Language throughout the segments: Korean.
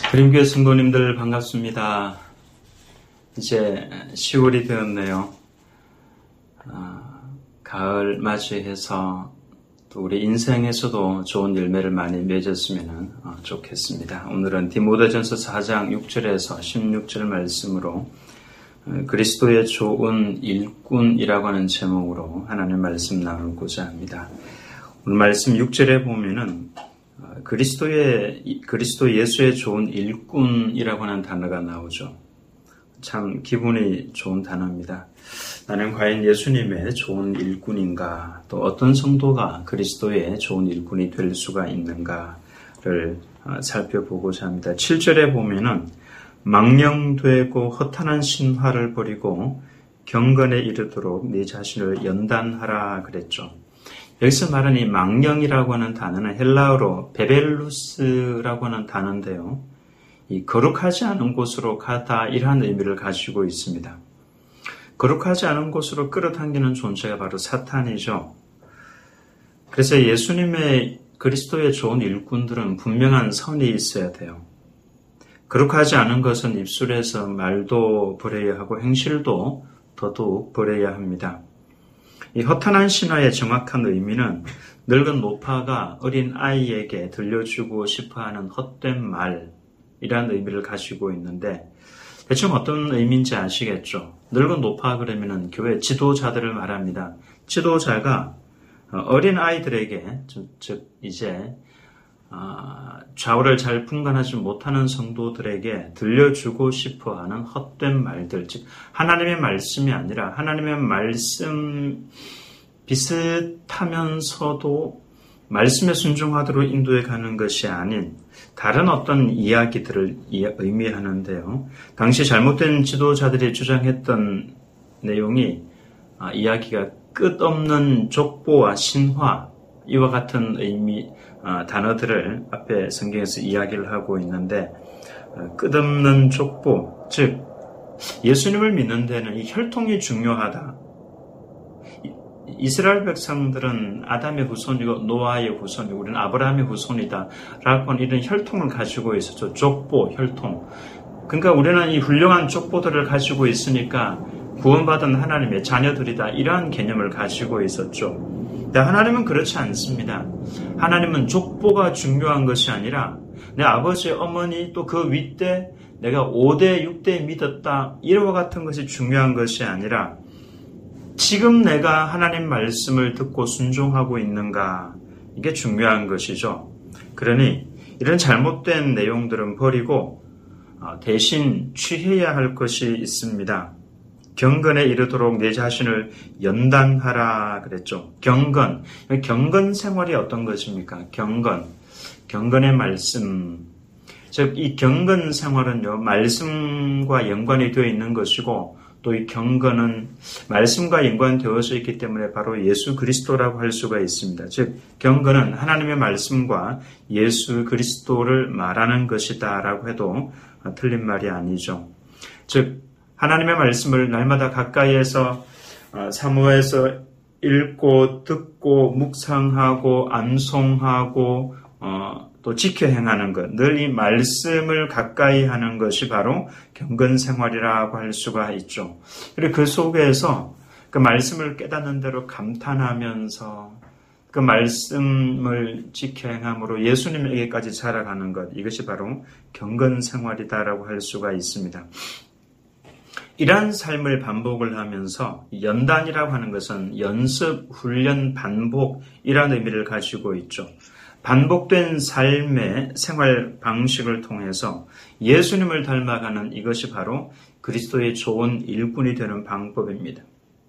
그림교회 성도님들 반갑습니다. 이제 10월이 되었네요. 가을 맞이해서 또 우리 인생에서도 좋은 열매를 많이 맺었으면 좋겠습니다. 오늘은 디모데전서 4장 6절에서 16절 말씀으로 그리스도의 좋은 일꾼이라고 하는 제목으로 하나님의 말씀 나누고자 합니다. 오늘 말씀 6절에 보면은 그리스도 예수의 좋은 일꾼이라고 하는 단어가 나오죠. 참 기분이 좋은 단어입니다. 나는 과연 예수님의 좋은 일꾼인가? 또 어떤 성도가 그리스도의 좋은 일꾼이 될 수가 있는가를 살펴보고자 합니다. 7절에 보면은 망령되고 허탄한 신화를 버리고 경건에 이르도록 네 자신을 연단하라 그랬죠. 여기서 말하는 이 망령이라고 하는 단어는 헬라어로 베벨루스라고 하는 단어인데요. 이 거룩하지 않은 곳으로 가다 이러한 의미를 가지고 있습니다. 거룩하지 않은 곳으로 끌어당기는 존재가 바로 사탄이죠. 그래서 예수님의 그리스도의 좋은 일꾼들은 분명한 선이 있어야 돼요. 거룩하지 않은 것은 입술에서 말도 버려야 하고 행실도 더더욱 버려야 합니다. 이 허탄한 신화의 정확한 의미는 늙은 노파가 어린 아이에게 들려주고 싶어하는 헛된 말이라는 의미를 가지고 있는데 대충 어떤 의미인지 아시겠죠? 늙은 노파 그러면은 교회 지도자들을 말합니다. 지도자가 어린 아이들에게 즉 이제 좌우를 잘 분간하지 못하는 성도들에게 들려주고 싶어하는 헛된 말들, 즉 하나님의 말씀이 아니라 하나님의 말씀 비슷하면서도 말씀에 순종하도록 인도해 가는 것이 아닌 다른 어떤 이야기들을 의미하는데요. 당시 잘못된 지도자들이 주장했던 내용이 이야기가 끝없는 족보와 신화 이와 같은 의미 단어들을 앞에 성경에서 이야기를 하고 있는데 끝없는 족보, 즉 예수님을 믿는 데는 이 혈통이 중요하다. 이스라엘 백성들은 아담의 후손이고 노아의 후손이고 우리는 아브라함의 후손이다 라고 하는 이런 혈통을 가지고 있었죠. 족보, 혈통. 그러니까 우리는 이 훌륭한 족보들을 가지고 있으니까 구원받은 하나님의 자녀들이다 이러한 개념을 가지고 있었죠. 하나님은 그렇지 않습니다. 하나님은 족보가 중요한 것이 아니라 내 아버지, 어머니 또 그 윗대 내가 5대, 6대 믿었다 이와 같은 것이 중요한 것이 아니라 지금 내가 하나님 말씀을 듣고 순종하고 있는가 이게 중요한 것이죠. 그러니 이런 잘못된 내용들은 버리고 대신 취해야 할 것이 있습니다. 경건에 이르도록 내 자신을 연단하라 그랬죠. 경건 생활이 어떤 것입니까? 경건의 말씀. 즉 이 경건 생활은요 말씀과 연관이 되어 있는 것이고 또 이 경건은 말씀과 연관되어서 있기 때문에 바로 예수 그리스도라고 할 수가 있습니다. 즉 경건은 하나님의 말씀과 예수 그리스도를 말하는 것이다라고 해도 틀린 말이 아니죠. 즉 하나님의 말씀을 날마다 가까이에서 사모해서 읽고 듣고 묵상하고 암송하고 또 지켜 행하는 것, 늘 이 말씀을 가까이 하는 것이 바로 경건 생활이라고 할 수가 있죠. 그리고 그 속에서 그 말씀을 깨닫는 대로 감탄하면서 그 말씀을 지켜 행함으로 예수님에게까지 자라가는 것, 이것이 바로 경건 생활이다라고 할 수가 있습니다. 이러한 삶을 반복을 하면서 연단이라고 하는 것은 연습, 훈련, 반복이라는 의미를 가지고 있죠. 반복된 삶의 생활 방식을 통해서 예수님을 닮아가는 이것이 바로 그리스도의 좋은 일꾼이 되는 방법입니다.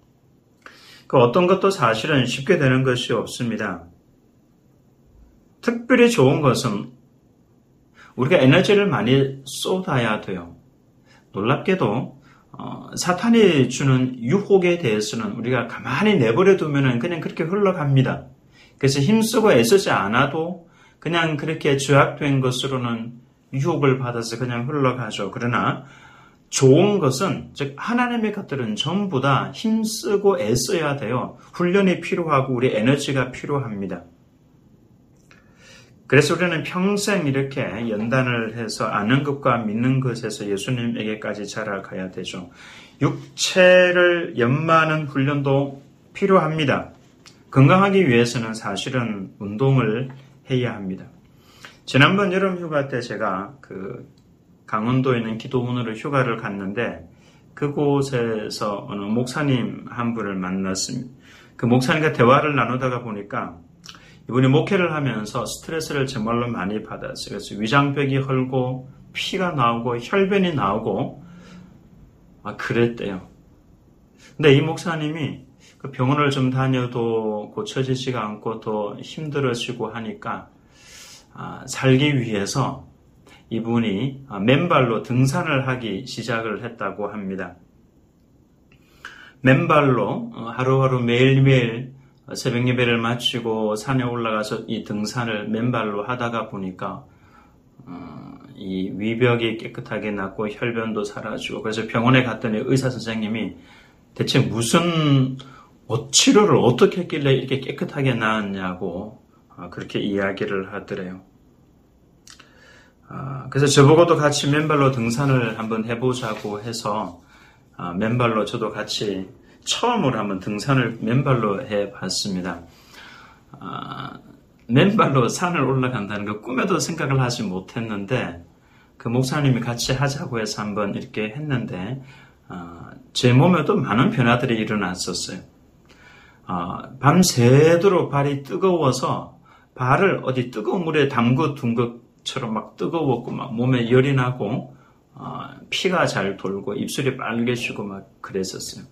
그 어떤 것도 사실은 쉽게 되는 것이 없습니다. 특별히 좋은 것은 우리가 에너지를 많이 쏟아야 돼요. 놀랍게도 사탄이 주는 유혹에 대해서는 우리가 가만히 내버려 두면 그냥 그렇게 흘러갑니다. 그래서 힘쓰고 애쓰지 않아도 그냥 그렇게 죄악된 것으로는 유혹을 받아서 그냥 흘러가죠. 그러나 좋은 것은, 즉 하나님의 것들은 전부 다 힘쓰고 애써야 돼요. 훈련이 필요하고 우리 에너지가 필요합니다. 그래서 우리는 평생 이렇게 연단을 해서 아는 것과 믿는 것에서 예수님에게까지 자라가야 되죠. 육체를 연마하는 훈련도 필요합니다. 건강하기 위해서는 사실은 운동을 해야 합니다. 지난번 여름 휴가 때 제가 강원도에 있는 기도원으로 휴가를 갔는데 그곳에서 어느 목사님 한 분을 만났습니다. 그 목사님과 대화를 나누다가 보니까 이분이 목회를 하면서 스트레스를 정말로 많이 받았어요. 그래서 위장벽이 헐고 피가 나오고 혈변이 나오고 그랬대요. 근데 이 목사님이 그 병원을 좀 다녀도 고쳐지지가 않고 더 힘들어지고 하니까 살기 위해서 이분이 맨발로 등산을 하기 시작을 했다고 합니다. 맨발로 하루하루 매일매일 새벽 예배를 마치고 산에 올라가서 이 등산을 맨발로 하다가 보니까 이 위벽이 깨끗하게 낫고 혈변도 사라지고 그래서 병원에 갔더니 의사 선생님이 대체 무슨 치료를 어떻게 했길래 이렇게 깨끗하게 나았냐고 그렇게 이야기를 하더래요. 그래서 저보고도 같이 맨발로 등산을 한번 해보자고 해서 맨발로 저도 같이 처음으로 한번 등산을 맨발로 해봤습니다. 맨발로 산을 올라간다는 거 꿈에도 생각을 하지 못했는데 그 목사님이 같이 하자고 해서 한번 이렇게 했는데 제 몸에도 많은 변화들이 일어났었어요. 밤새도록 발이 뜨거워서 발을 어디 뜨거운 물에 담궈둔 것처럼 막 뜨거웠고 막 몸에 열이 나고 피가 잘 돌고 입술이 빨개지고 막 그랬었어요.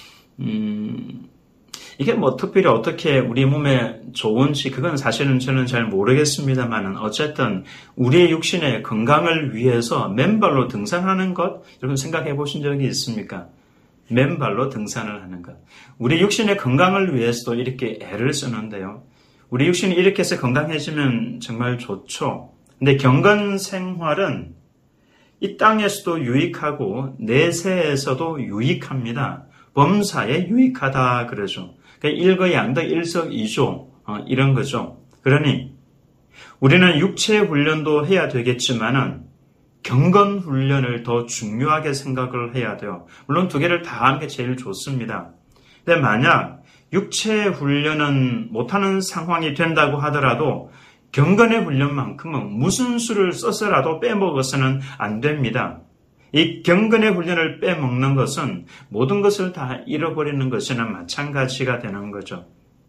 이게 특별히 어떻게 우리 몸에 좋은지 그건 사실은 저는 잘 모르겠습니다만은 어쨌든 우리의 육신의 건강을 위해서 맨발로 등산하는 것 여러분 생각해 보신 적이 있습니까? 맨발로 등산을 하는 것. 우리 육신의 건강을 위해서도 이렇게 애를 쓰는데요. 우리 육신이 이렇게 해서 건강해지면 정말 좋죠. 근데 경건 생활은 이 땅에서도 유익하고 내세에서도 유익합니다. 범사에 유익하다 그러죠. 그러니까 일거양득 일석이조 이런 거죠. 그러니 우리는 육체 훈련도 해야 되겠지만은 경건 훈련을 더 중요하게 생각을 해야 돼요. 물론 두 개를 다 하는 게 제일 좋습니다. 근데 만약 육체 훈련은 못하는 상황이 된다고 하더라도 경건의 훈련만큼은 무슨 수를 써서라도 빼먹어서는 안 됩니다. 이 경건의 훈련을 빼먹는 것은 모든 것을 다 잃어버리는 것이나 마찬가지가 되는 거죠.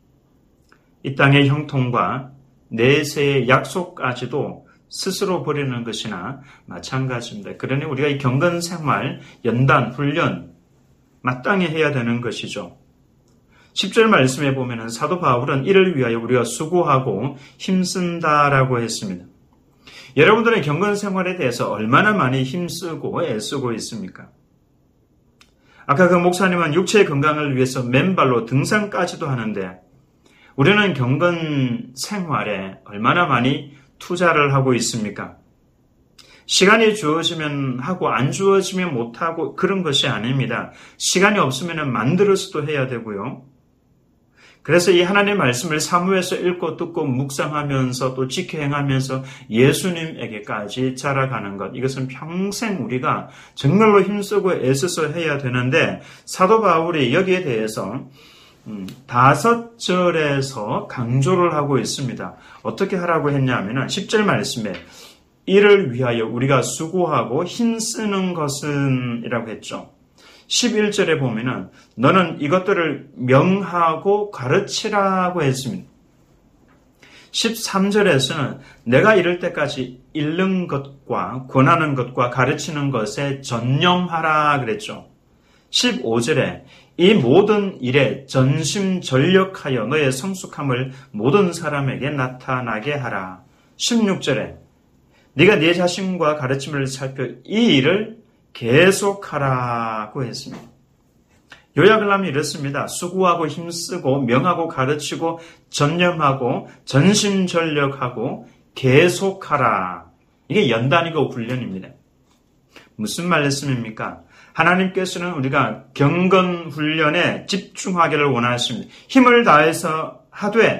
이 땅의 형통과 내세의 약속까지도 스스로 버리는 것이나 마찬가지입니다. 그러니 우리가 이 경건 생활, 연단, 훈련 마땅히 해야 되는 것이죠. 10절 말씀에 보면 사도 바울은 이를 위하여 우리가 수고하고 힘쓴다라고 했습니다. 여러분들은 경건 생활에 대해서 얼마나 많이 힘쓰고 애쓰고 있습니까? 아까 그 목사님은 육체의 건강을 위해서 맨발로 등산까지도 하는데 우리는 경건 생활에 얼마나 많이 투자를 하고 있습니까? 시간이 주어지면 하고 안 주어지면 못하고 그런 것이 아닙니다. 시간이 없으면 만들어서도 해야 되고요. 그래서 이 하나님의 말씀을 사무에서 읽고 듣고 묵상하면서 또 지켜 행하면서 예수님에게까지 자라가는 것. 이것은 평생 우리가 정말로 힘쓰고 애써서 해야 되는데 사도 바울이 여기에 대해서 5절에서 강조를 하고 있습니다. 어떻게 하라고 했냐면 10절 말씀에 이를 위하여 우리가 수고하고 힘쓰는 것은 이라고 했죠. 11절에 보면은 너는 이것들을 명하고 가르치라고 했습니다. 13절에서는 내가 이럴 때까지 읽는 것과 권하는 것과 가르치는 것에 전념하라 그랬죠. 15절에 이 모든 일에 전심전력하여 너의 성숙함을 모든 사람에게 나타나게 하라. 16절에 네가 네 자신과 가르침을 살펴 이 일을 계속하라고 했습니다. 요약을 하면 이렇습니다. 수고하고 힘쓰고 명하고 가르치고 전념하고 전심전력하고 계속하라. 이게 연단이고 훈련입니다. 무슨 말씀입니까? 하나님께서는 우리가 경건 훈련에 집중하기를 원하십니다. 힘을 다해서 하되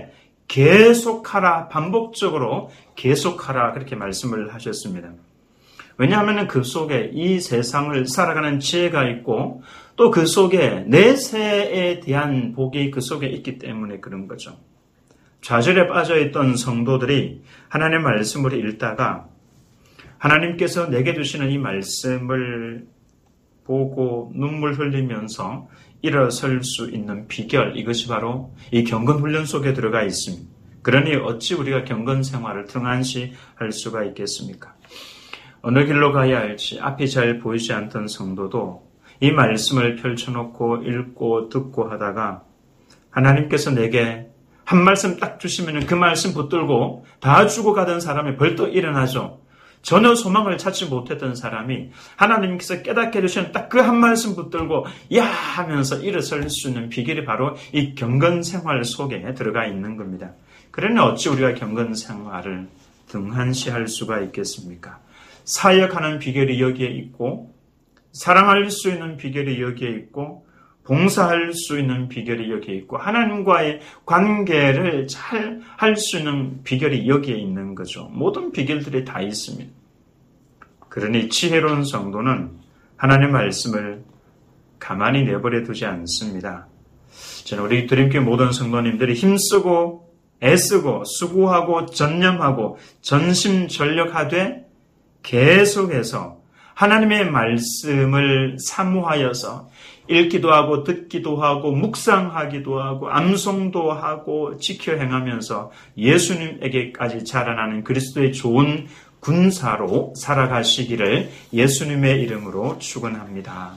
계속하라, 반복적으로 계속하라 그렇게 말씀을 하셨습니다. 왜냐하면 그 속에 이 세상을 살아가는 지혜가 있고 또 그 속에 내세에 대한 복이 그 속에 있기 때문에 그런 거죠. 좌절에 빠져있던 성도들이 하나님의 말씀을 읽다가 하나님께서 내게 주시는 이 말씀을 보고 눈물 흘리면서 일어설 수 있는 비결, 이것이 바로 이 경건훈련 속에 들어가 있습니다. 그러니 어찌 우리가 경건 생활을 등한시 할 수가 있겠습니까? 어느 길로 가야 할지 앞이 잘 보이지 않던 성도도 이 말씀을 펼쳐놓고 읽고 듣고 하다가 하나님께서 내게 한 말씀 딱 주시면 그 말씀 붙들고 다 주고 가던 사람이 벌떡 일어나죠. 전혀 소망을 찾지 못했던 사람이 하나님께서 깨닫게 해주시는 딱 그 한 말씀 붙들고 야 하면서 일어설 수 있는 비결이 바로 이 경건 생활 속에 들어가 있는 겁니다. 그러니 어찌 우리가 경건 생활을 등한시할 수가 있겠습니까? 사역하는 비결이 여기에 있고 사랑할 수 있는 비결이 여기에 있고 봉사할 수 있는 비결이 여기에 있고 하나님과의 관계를 잘 할 수 있는 비결이 여기에 있는 거죠. 모든 비결들이 다 있습니다. 그러니 지혜로운 성도는 하나님의 말씀을 가만히 내버려 두지 않습니다. 저는 우리 드림교회 모든 성도님들이 힘쓰고 애쓰고 수고하고 전념하고 전심전력하되 계속해서 하나님의 말씀을 사모하여서 읽기도 하고 듣기도 하고 묵상하기도 하고 암송도 하고 지켜 행하면서 예수님에게까지 자라나는 그리스도의 좋은 군사로 살아가시기를 예수님의 이름으로 축원합니다.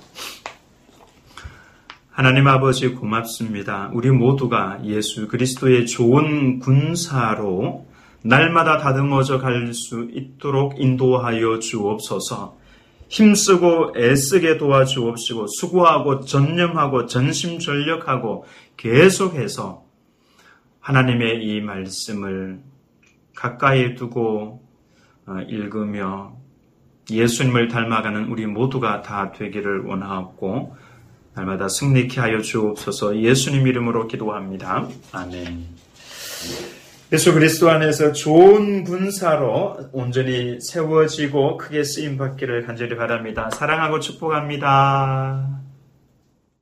하나님 아버지 고맙습니다. 우리 모두가 예수 그리스도의 좋은 군사로 날마다 다듬어져 갈 수 있도록 인도하여 주옵소서. 힘쓰고 애쓰게 도와주옵시고 수고하고 전념하고 전심전력하고 계속해서 하나님의 이 말씀을 가까이 두고 읽으며 예수님을 닮아가는 우리 모두가 다 되기를 원하옵고 날마다 승리케 하여 주옵소서. 예수님 이름으로 기도합니다. 아멘. 예수 그리스도 안에서 좋은 군사로 온전히 세워지고 크게 쓰임받기를 간절히 바랍니다. 사랑하고 축복합니다.